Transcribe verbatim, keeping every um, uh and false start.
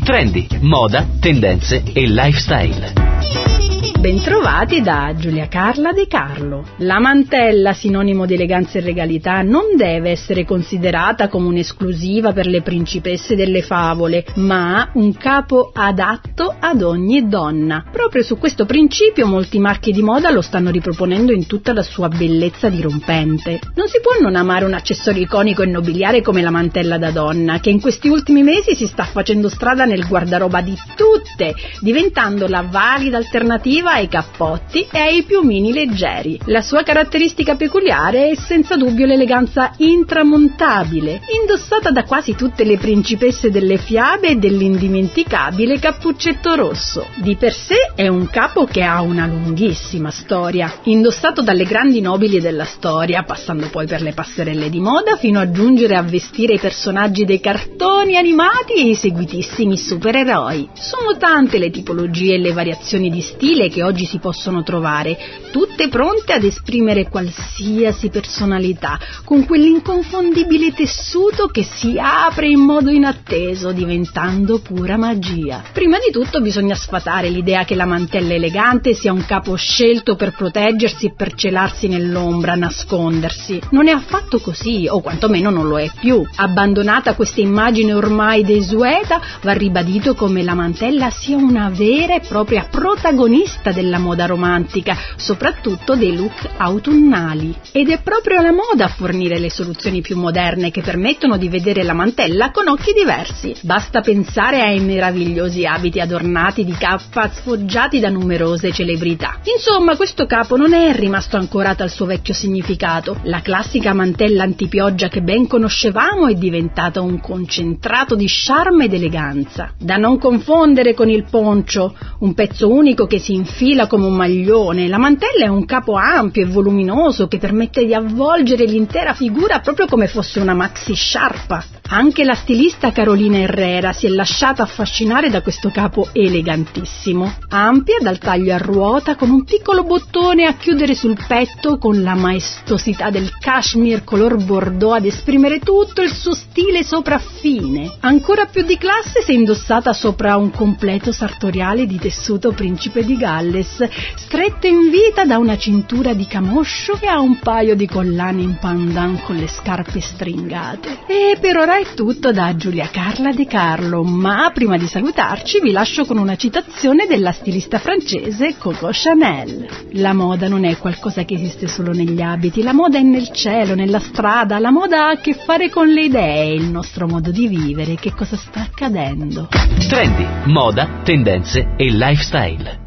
Trendy, moda, tendenze e lifestyle. Bentrovati da Giulia Carla De Carlo. La mantella, sinonimo di eleganza e regalità, non deve essere considerata come un'esclusiva per le principesse delle favole, ma un capo adatto ad ogni donna. Proprio su questo principio molti marchi di moda lo stanno riproponendo in tutta la sua bellezza dirompente. Non si può non amare un accessorio iconico e nobiliare come la mantella da donna, che in questi ultimi mesi si sta facendo strada nel guardaroba di tutte, diventando la valida alternativa ai cappotti e ai piumini leggeri. La sua caratteristica peculiare è senza dubbio l'eleganza intramontabile, indossata da quasi tutte le principesse delle fiabe e dell'indimenticabile cappuccetto rosso. Di per sé è un capo che ha una lunghissima storia, indossato dalle grandi nobili della storia, passando poi per le passerelle di moda fino a giungere a vestire i personaggi dei cartoni animati e i seguitissimi supereroi. Sono tante le tipologie e le variazioni di stile che oggi si possono trovare, tutte pronte ad esprimere qualsiasi personalità, con quell'inconfondibile tessuto che si apre in modo inatteso, diventando pura magia. Prima di tutto bisogna sfatare l'idea che la mantella elegante sia un capo scelto per proteggersi e per celarsi nell'ombra, nascondersi. Non è affatto così, o quantomeno non lo è più. Abbandonata questa immagine ormai desueta, va ribadito come la mantella sia una vera e propria protagonista della moda romantica, soprattutto dei look autunnali. Ed è proprio la moda a fornire le soluzioni più moderne che permettono di vedere la mantella con occhi diversi. Basta pensare ai meravigliosi abiti adornati di cappa sfoggiati da numerose celebrità. Insomma, questo capo non è rimasto ancorato al suo vecchio significato. La classica mantella antipioggia che ben conoscevamo è diventata un concentrato di charme ed eleganza, da non confondere con il poncho, un pezzo unico che si infila come un maglione. La mantella è un capo ampio e voluminoso che permette di avvolgere l'intera figura proprio come fosse una maxi sciarpa. Anche la stilista Carolina Herrera si è lasciata affascinare da questo capo elegantissimo, ampia dal taglio a ruota, con un piccolo bottone a chiudere sul petto, con la maestosità del cashmere color bordeaux ad esprimere tutto il suo stile sopraffine. Ancora più di classe se indossata sopra un completo sartoriale di tessuto principe di Galles, stretto in vita da una cintura di camoscio e a un paio di collane in pandan con le scarpe stringate. E per ora è tutto da Giulia Carla De Carlo, ma prima di salutarci vi lascio con una citazione della stilista francese Coco Chanel. La moda non è qualcosa che esiste solo negli abiti, la moda è nel cielo, nella strada, la moda ha a che fare con le idee, il nostro modo di vivere, che cosa sta accadendo. Trendy, moda, tendenze e lifestyle.